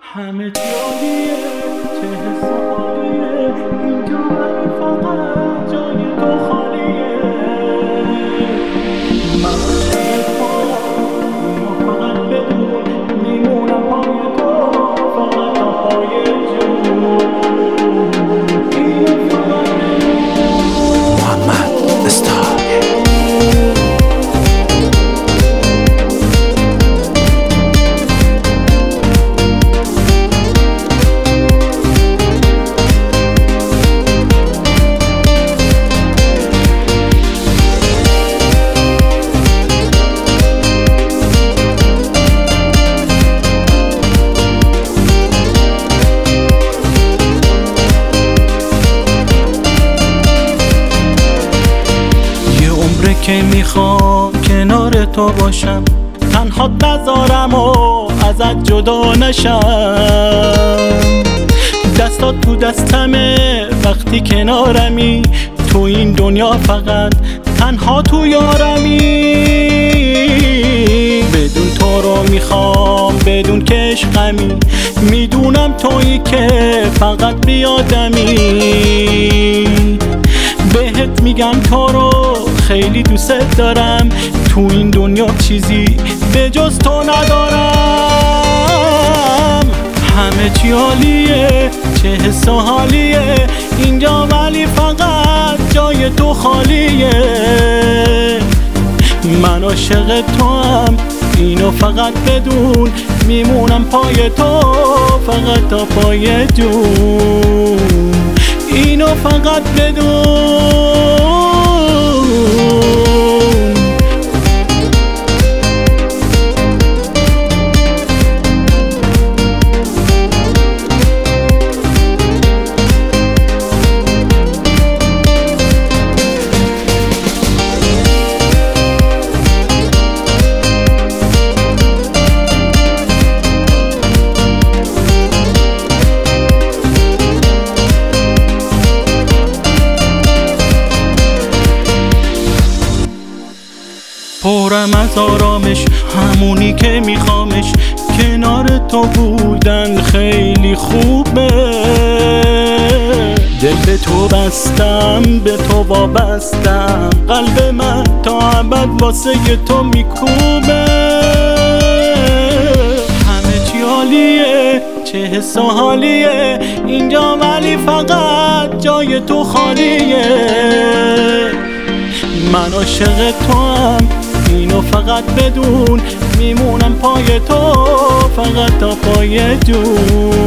همه چی عالیه، چه حس عالیه، اینجا ولی فقط جای تو خالیه. من عاشق توام، اینو فقط بدون، میمونم پای تو فقط تا پای جون. اینو فقط بدون محمد استار. که میخوام کنار تو باشم، تنها نذارم و ازت جدا نشم. دستات تو دستمه وقتی کنارمی، تو این دنیا فقط تنها تو یارمی. بدون تو رو میخوام، بدون که عشقمی، میدونم تویی که فقط بیادمی. بهت میگم تو رو خیلی دوست دارم، تو این دنیا چیزی به جز تو ندارم. همه چی عالیه، چه حس و حالیه، اینجا ولی فقط جای تو خالیه. من عاشق توام، اینو فقط بدون، میمونم پای تو فقط تا پای جون. اینو فقط بدون. پرم از آرامش، همونی که میخوامش، کنار تو بودن خیلی خوبه. دل به تو بستم، به تو وابستم، قلب من تا ابد واسه تو میکوبه. همه چی عالیه، چه حس و حالیه، اینجا ولی فقط جای تو خالیه. من عاشق توام، اینو فقط بدون، میمونم پای تو فقط تا پای جون.